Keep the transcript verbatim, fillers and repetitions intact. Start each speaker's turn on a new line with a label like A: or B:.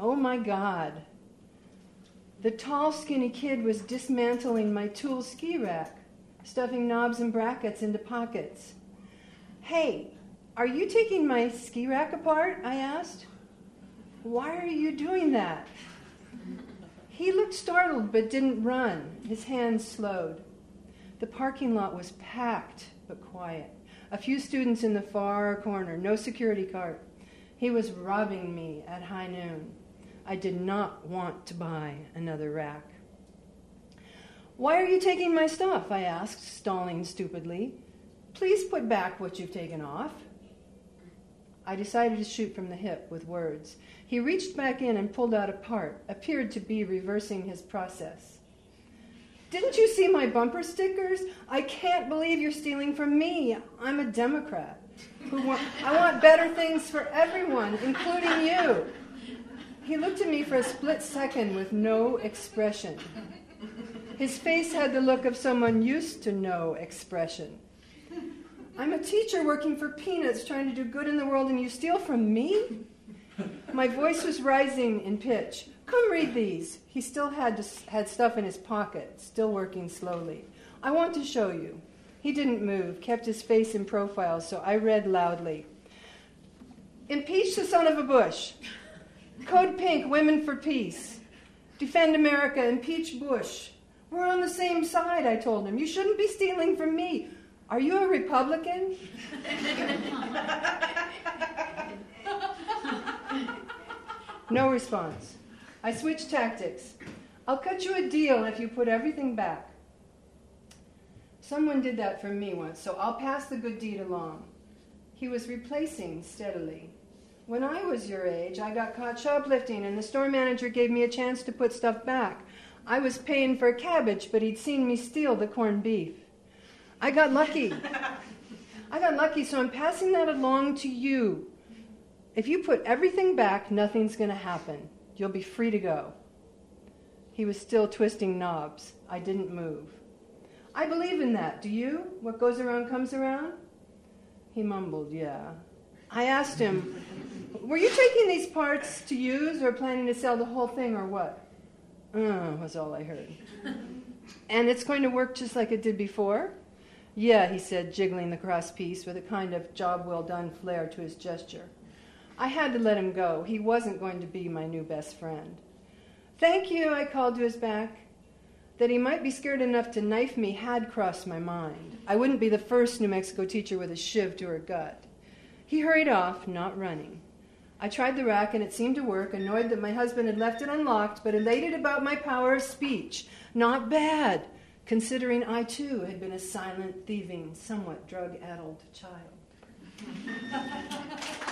A: Oh my God. The tall, skinny kid was dismantling my tool ski rack, stuffing knobs and brackets into pockets. Hey, are you taking my ski rack apart? I asked. Why are you doing that? He looked startled but didn't run. His hands slowed. The parking lot was packed but quiet. A few students in the far corner, no security cart. He was robbing me at high noon. I did not want to buy another rack. Why are you taking my stuff? I asked, stalling stupidly. Please put back what you've taken off. I decided to shoot from the hip with words. He reached back in and pulled out a part, appeared to be reversing his process. Didn't you see my bumper stickers? I can't believe you're stealing from me. I'm a Democrat. Who want, I want better things for everyone, including you. He looked at me for a split second with no expression. His face had the look of someone used to no expression. I'm a teacher working for peanuts, trying to do good in the world, and you steal from me? My voice was rising in pitch. Come read these. He still had, to, had stuff in his pocket, still working slowly. I want to show you. He didn't move, kept his face in profile, so I read loudly. Impeach the son of a Bush. Code Pink, Women for Peace. Defend America, impeach Bush. We're on the same side, I told him. You shouldn't be stealing from me. Are you a Republican? No response. I switched tactics. I'll cut you a deal if you put everything back. Someone did that for me once, so I'll pass the good deed along. He was replacing steadily. When I was your age, I got caught shoplifting, and the store manager gave me a chance to put stuff back. I was paying for a cabbage, but he'd seen me steal the corned beef. I got lucky. I got lucky, so I'm passing that along to you. If you put everything back, nothing's going to happen. You'll be free to go. He was still twisting knobs. I didn't move. I believe in that. Do you? What goes around comes around? He mumbled, yeah. I asked him, were you taking these parts to use or planning to sell the whole thing or what? Uh, was all I heard. And it's going to work just like it did before? Yeah, he said, jiggling the cross piece with a kind of job well done flair to his gesture. I had to let him go. He wasn't going to be my new best friend. Thank you, I called to his back. That he might be scared enough to knife me had crossed my mind. I wouldn't be the first New Mexico teacher with a shiv to her gut. He hurried off, not running. I tried the rack, and it seemed to work, annoyed that my husband had left it unlocked, but elated about my power of speech. Not bad, considering I, too, had been a silent, thieving, somewhat drug-addled child.